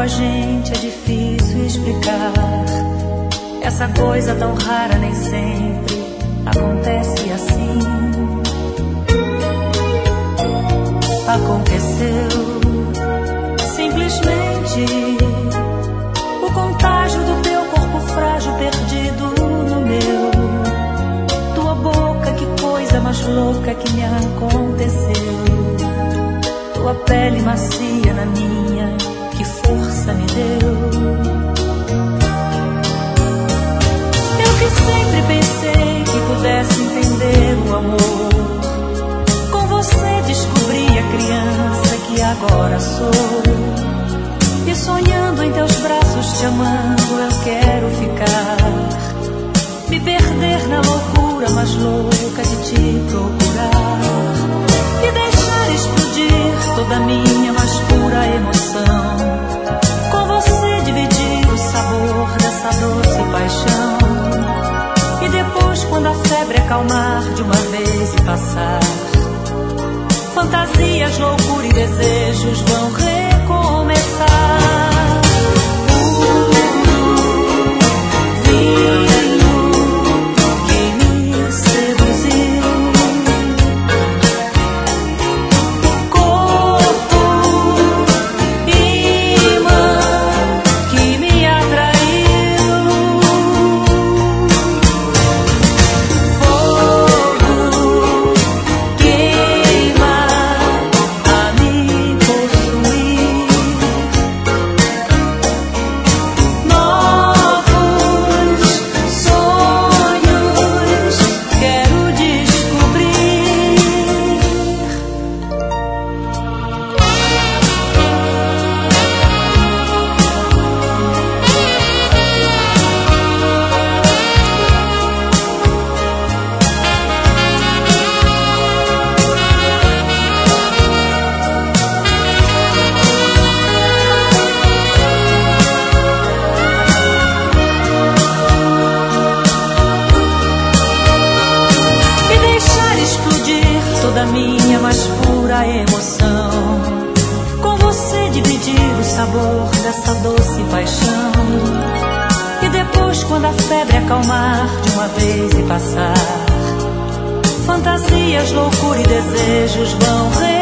gente é difícil explicar. Essa coisa tão rara nem sempre acontece assim. Aconteceu simplesmente o contágio do teu corpo frágil perdido no meu. Tua boca, que coisa mais louca que me aconteceu. Tua pele macia na minha, que força me deu. Eu que sempre pensei que pudesse entender o amor, com você descobri a criança que agora sou. E sonhando em teus braços, te amando, eu quero ficar. Me perder na loucura mais louca de te procurar. E deixar explodir toda a minha mais pura emoção. Com você dividir o sabor dessa doce paixão. E depois, quando a febre acalmar de uma vez e passar, fantasias, loucura e desejos vão recomeçar. toda a minha mais pura emoção. Com você dividir o sabor dessa doce paixão. E depois, quando a febre acalmar de uma vez e passar, fantasias, loucura e desejos vão